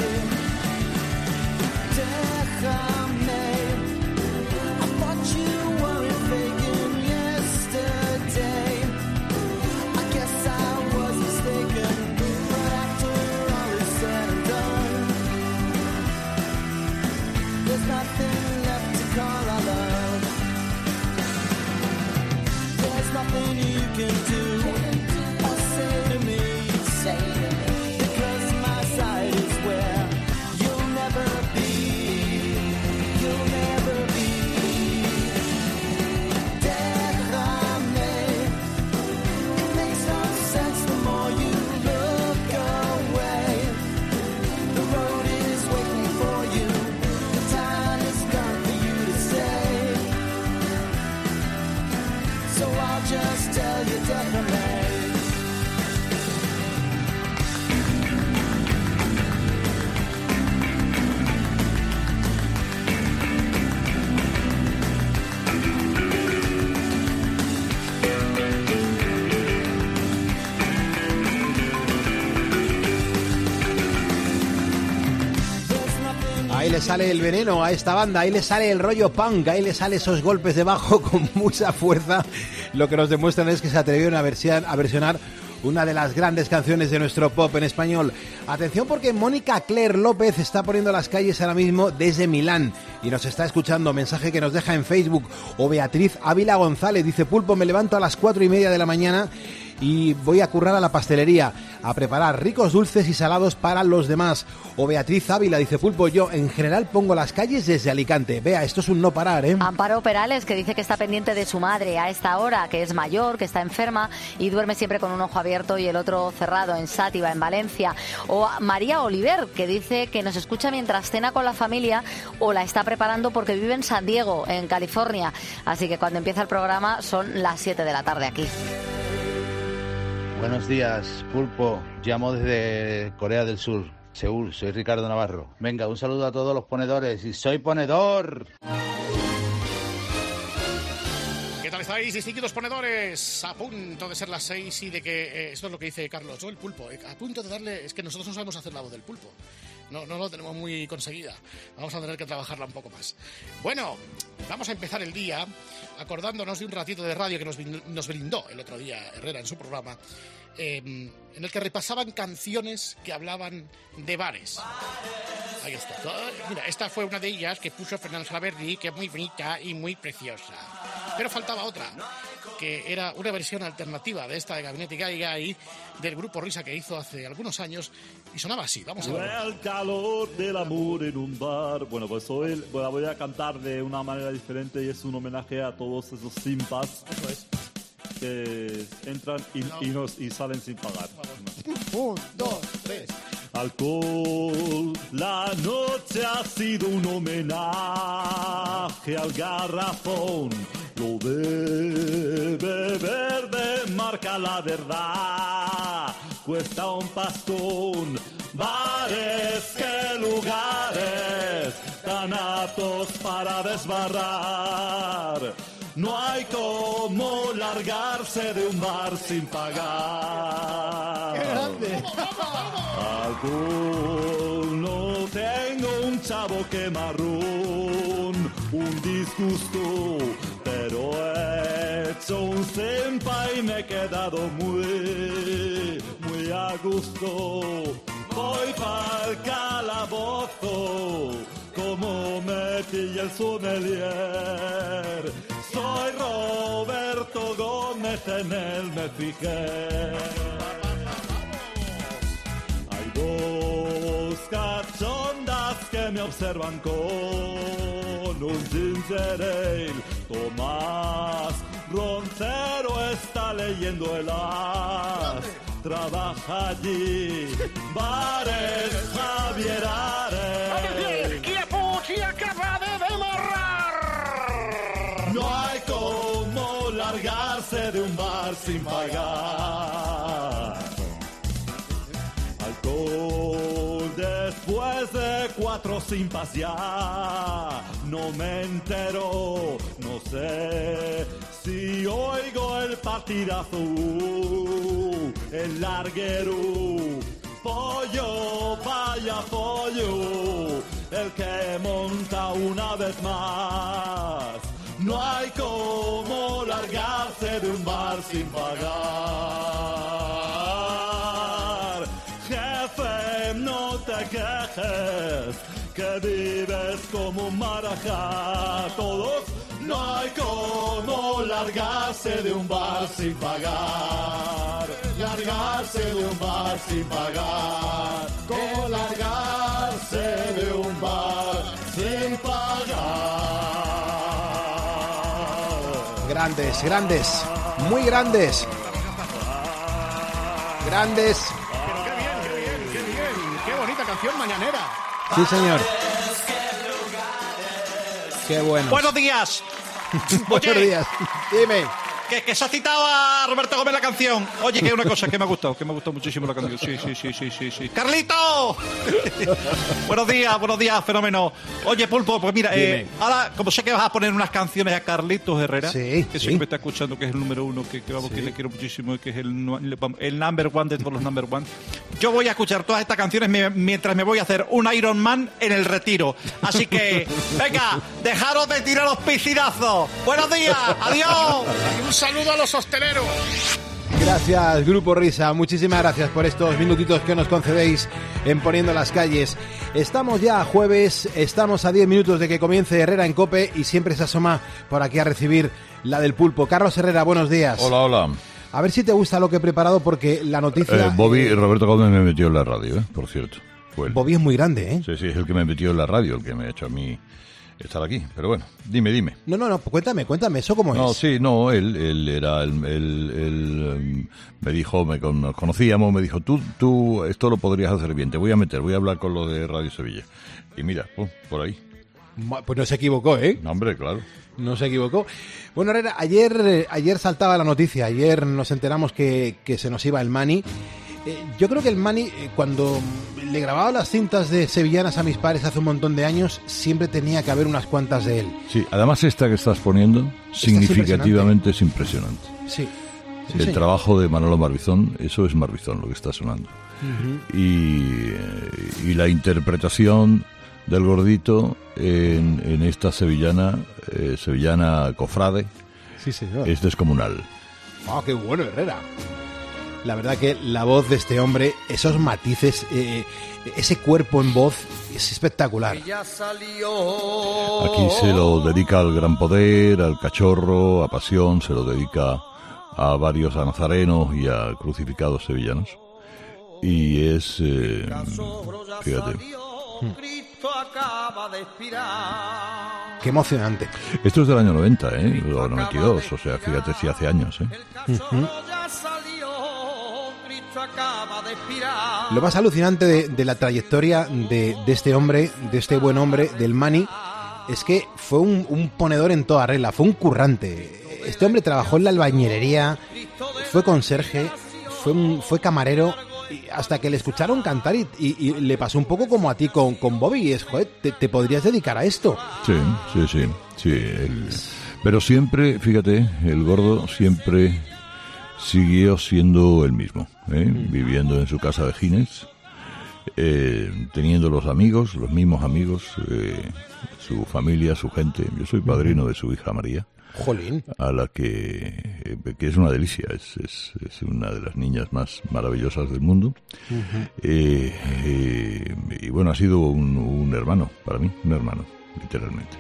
Déjame, I thought you weren't faking yesterday. I guess I was mistaken, but after all is said and done, there's nothing left to call our love. Nothing you can do or say to me, say to me, because my side is where you'll never be, you'll never be. Déjame, it makes no sense the more you look away. The road is waiting for you, the time is gone for you to stay. So I'll just tell you definitely. Ahí le sale el veneno a esta banda, ahí le sale el rollo punk, ahí le sale esos golpes de bajo con mucha fuerza. Lo que nos demuestran es que se atrevieron a versionar, a versionar una de las grandes canciones de nuestro pop en español. Atención porque Mónica Claire López está poniendo las calles ahora mismo desde Milán y nos está escuchando, mensaje que nos deja en Facebook. O Beatriz Ávila González dice: Pulpo, me levanto a las cuatro y media de la mañana y voy a currar a la pastelería, a preparar ricos dulces y salados para los demás. O Beatriz Ávila dice: Pulpo, yo en general pongo las calles desde Alicante. Vea, esto es un no parar, ¿eh? Amparo Perales, que dice que está pendiente de su madre a esta hora, que es mayor, que está enferma y duerme siempre con un ojo abierto y el otro cerrado, en Sátiva, en Valencia. O María Oliver, que dice que nos escucha mientras cena con la familia o la está preparando porque vive en San Diego, en California. Así que cuando empieza el programa son las siete de la tarde aquí. Buenos días, Pulpo. Llamo desde Corea del Sur, Seúl. Soy Ricardo Navarro. Venga, un saludo a todos los ponedores. ¡Y soy ponedor! ¿Qué tal estáis, distinguidos ponedores? A punto de ser las seis y de que... Eh, esto es lo que dice Carlos, ¿no? El pulpo. Eh, a punto de darle... Es que nosotros no sabemos hacer la voz del pulpo. No, no lo tenemos muy conseguida. Vamos a tener que trabajarla un poco más. Bueno, vamos a empezar el día acordándonos de un ratito de radio que nos, nos brindó el otro día Herrera en su programa, eh, en el que repasaban canciones que hablaban de bares. Ahí está. Mira, esta fue una de ellas que puso Fernando Salaverry, que es muy bonita y muy preciosa. Pero faltaba otra, que era una versión alternativa de esta de Gabinete Gay Gay del grupo Risa que hizo hace algunos años y sonaba así. Vamos a ver. El calor del amor en un bar. Bueno, pues hoy la voy a cantar de una manera diferente y es un homenaje a todos esos simpas. Eso es. Que entran y, no. y, nos, y salen sin pagar. Un, dos, tres. Alcohol, la noche ha sido un homenaje al garrafón. Lo de beber de marca La Verdad cuesta un pastón. Bares, qué lugares tan aptos para desbarrar. No hay como largarse de un bar sin pagar. ¡Qué grande! Alcohol, no tengo un chavo que marrón, un disgusto, pero he hecho un senpai y me he quedado muy, muy a gusto. Voy pa'l calabozo, como me pilla el sommelier. Soy Roberto Gómez, en él me fijé. Hay dos cachondas que me observan con un ginger ale. Tomás Roncero está leyendo el as. Trabaja allí. Bares Javier Ares. ¡Qué puchi acaba de demorrar! No hay como largarse de un bar sin pagar. Alcohol después de cuatro simpas ya. No me entero, no sé si oigo el partidazo, el larguero. Pollo, vaya pollo, el que monta una vez más. No hay como largarse de un bar sin pagar. Jefe, no te quejes, que vives como un marajá. Todos, no hay como largarse de un bar sin pagar. Largarse de un bar sin pagar. Como largarse de un bar sin pagar. Grandes, grandes, muy grandes. Grandes. Pero qué bien, qué bien, qué bien. Qué bonita canción mañanera. Sí, señor. Qué bueno. Buenos días. Buenos días. Dime. Que, que se ha citado a Roberto Gómez la canción. Oye, que hay una cosa que me ha gustado, que me ha gustado muchísimo la canción. Sí, sí, sí, sí, sí, sí. ¡Carlito! Buenos días, buenos días, fenómeno. Oye, Pulpo, pues mira, eh, ahora, como sé que vas a poner unas canciones a Carlitos Herrera, sí, que sí. siempre está escuchando, que es el número uno, que, que vamos, sí. que le quiero muchísimo, y que es el, el number one de todos los number one. Yo voy a escuchar todas estas canciones me, mientras me voy a hacer un Iron Man en el retiro. Así que, venga, dejaros de tirar los piscinazos. Buenos días, adiós. Un saludo a los hosteleros. Gracias, Grupo Risa. Muchísimas gracias por estos minutitos que nos concedéis en Poniendo las Calles. Estamos ya a jueves, estamos a diez minutos de que comience Herrera en COPE y siempre se asoma por aquí a recibir la del pulpo. Carlos Herrera, buenos días. Hola, hola. A ver si te gusta lo que he preparado porque la noticia... Eh, Bobby, eh, Roberto Gómez me metió en la radio, ¿eh? Por cierto. Fue él. Bobby es muy grande, ¿eh? Sí, sí, es el que me metió en la radio, el que me ha hecho a mí estar aquí. Pero bueno, dime, dime. No, no, no, cuéntame, cuéntame, ¿eso cómo no, es? Sí, no, él, él era, él, él, él um, me dijo, me, nos conocíamos, me dijo, tú, tú, esto lo podrías hacer bien, te voy a meter, voy a hablar con lo de Radio Sevilla. Y mira, pum, por ahí. Pues no se equivocó, ¿eh? No, hombre, claro. No se equivocó. Bueno, Herrera, ayer, eh, ayer saltaba la noticia, ayer nos enteramos que, que se nos iba el Mani. Eh, yo creo que el Mani, eh, cuando le grababa las cintas de sevillanas a mis padres hace un montón de años, siempre tenía que haber unas cuantas de él. Sí, además esta que estás poniendo, esta significativamente es impresionante. Sí. sí el señor. trabajo de Manolo Marbizón, eso es Marbizón lo que está sonando. Uh-huh. y, y la interpretación del gordito en, en esta sevillana, eh, sevillana cofrade, sí, señor. es descomunal. ¡Ah, oh, qué bueno, Herrera! La verdad que la voz de este hombre, esos matices, eh, ese cuerpo en voz, es espectacular. Aquí se lo dedica al Gran Poder, al Cachorro, a Pasión, se lo dedica a varios a nazarenos y a crucificados sevillanos. Y es, eh, fíjate... Qué emocionante. Esto es del año noventa, ¿eh? O noventa y dos, o sea, fíjate si hace años, ¿eh? Uh-huh. Lo más alucinante de, de la trayectoria de, de este hombre, de este buen hombre, del Mani, es que fue un, un ponedor en toda regla, fue un currante. Este hombre trabajó en la albañilería, fue conserje, fue, un, fue camarero, hasta que le escucharon cantar y, y, y le pasó un poco como a ti con, con Bobby, y es, joder, te, te podrías dedicar a esto. Sí, sí, sí, sí. El, pero siempre, fíjate, el gordo siempre siguió siendo el mismo, ¿eh? Mm. Viviendo en su casa de Gines, eh, teniendo los amigos, los mismos amigos, eh, su familia, su gente. Yo soy padrino de su hija María. Jolín. A la que, que es una delicia, es, es, es una de las niñas más maravillosas del mundo. Uh-huh. eh, eh, y bueno, ha sido un, un hermano, para mí, un hermano, literalmente.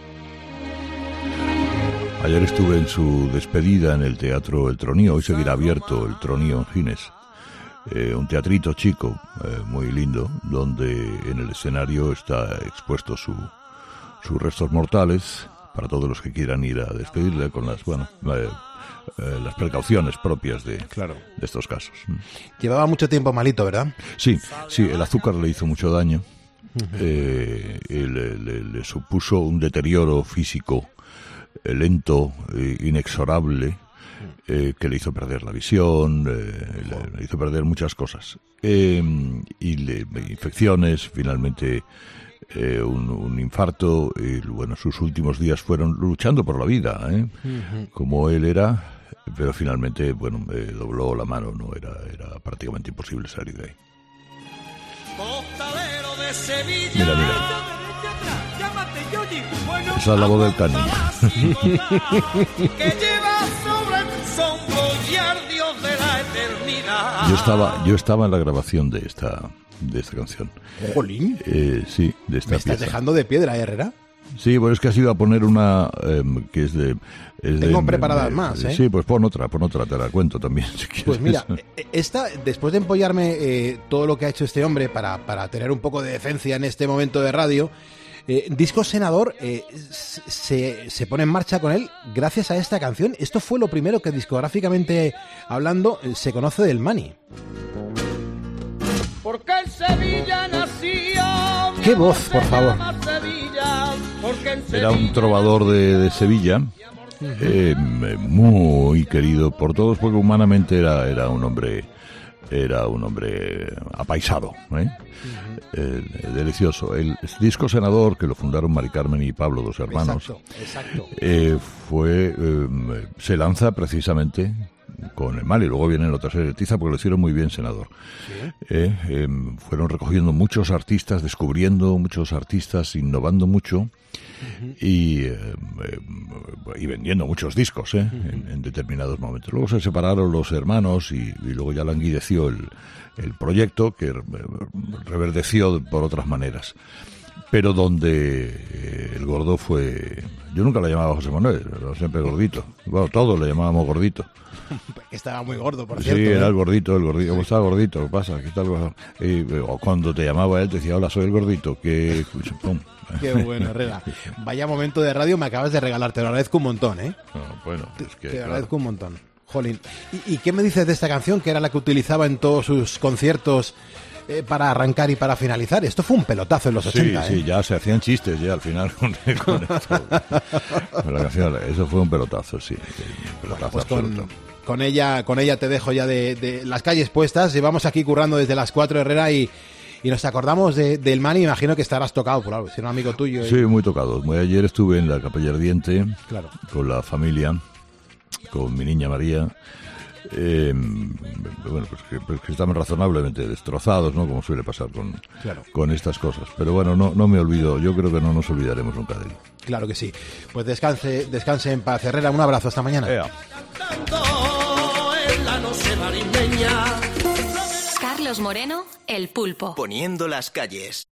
Ayer estuve en su despedida en el Teatro El Tronío, hoy seguirá abierto el Tronío en Gines. Eh, un teatrito chico, eh, muy lindo, donde en el escenario está expuesto su, sus restos mortales, para todos los que quieran ir a despedirle con las, bueno, eh, eh, las precauciones propias de, claro. de estos casos. Llevaba mucho tiempo malito, ¿verdad? Sí, sí, el azúcar le hizo mucho daño, uh-huh. eh, le, le, le supuso un deterioro físico eh, lento, eh, inexorable, eh, que le hizo perder la visión, eh, le, le hizo perder muchas cosas. Eh, y le, infecciones, finalmente... Eh, un, un infarto, y bueno, sus últimos días fueron luchando por la vida, ¿eh? Uh-huh. Como él era, pero finalmente, bueno, eh, dobló la mano, no era, era prácticamente imposible salir de ahí. Mira, mira. Esa es la voz del Cani. Yo estaba, yo estaba en la grabación de esta. de esta canción. ¿Jolín? Eh, sí, de esta ¿Me estás pieza. dejando de piedra, Herrera? Sí, bueno, es que has ido a poner una eh, que es de... Es Tengo de, preparadas de, más, ¿eh? Sí, pues pon otra, pon otra, te la cuento también, si quieres. Pues mira, esta, después de empollarme eh, todo lo que ha hecho este hombre para, para tener un poco de decencia en este momento de radio, eh, Disco Senador eh, se, se pone en marcha con él gracias a esta canción. Esto fue lo primero que discográficamente hablando se conoce del Mani. Porque en Sevilla nacía. ¡Qué voz, por favor! Era un trovador de, de Sevilla, eh, muy querido por todos, porque humanamente era, era un hombre, era un hombre apaisado, ¿eh? Eh, delicioso. El Disco Senador, que lo fundaron Mari Carmen y Pablo, dos hermanos, exacto, exacto. Eh, fue, eh, se lanza precisamente con el Mani, luego viene otra serie de tiza porque lo hicieron muy bien, Senador. ¿Sí? Eh, eh, fueron recogiendo muchos artistas, descubriendo muchos artistas, innovando mucho, y, eh, y vendiendo muchos discos ¿eh? en, en determinados momentos. Luego se separaron los hermanos y, y luego ya languideció el, el proyecto, que reverdeció por otras maneras. Pero donde eh, el gordo fue... Yo nunca le llamaba José Manuel, era siempre Gordito. Bueno, todos le llamábamos Gordito. Estaba muy gordo, por cierto. Sí, era ¿eh? el gordito, el gordito. ¿Cómo está Gordito? ¿Qué pasa? ¿Qué tal? Y, o cuando te llamaba él, te decía, hola, soy el Gordito. Que... Pum. Qué bueno, Herrera. Vaya momento de radio me acabas de regalar. Te lo agradezco un montón, ¿eh? No, bueno, es que... Te lo claro. agradezco un montón. Jolín. ¿Y, ¿Y qué me dices de esta canción, que era la que utilizaba en todos sus conciertos eh, para arrancar y para finalizar? Esto fue un pelotazo en los ochenta, Sí, ¿eh? sí, ya se hacían chistes ya al final con, con esto. Con la canción, eso fue un pelotazo, sí. Un pelotazo Pues absoluto. con, con ella con ella te dejo ya de, de las calles puestas. Llevamos aquí currando desde las cuatro, Herrera, y, y nos acordamos de, del Mani. Imagino que estarás tocado por algo, si era un amigo tuyo. y- Sí, muy tocado. Muy- Ayer estuve en la Capilla Ardiente Claro. con la familia, con mi niña María. Eh, bueno, pues que, pues que estaban razonablemente destrozados, ¿no? Como suele pasar con, Claro. con estas cosas. Pero bueno, no, no me olvido. Yo creo que no nos olvidaremos nunca de él. Claro que sí. Pues descanse, descanse en paz, Herrera. Un abrazo, hasta mañana. En la noche marineña. Carlos Moreno, El Pulpo. Poniendo las calles.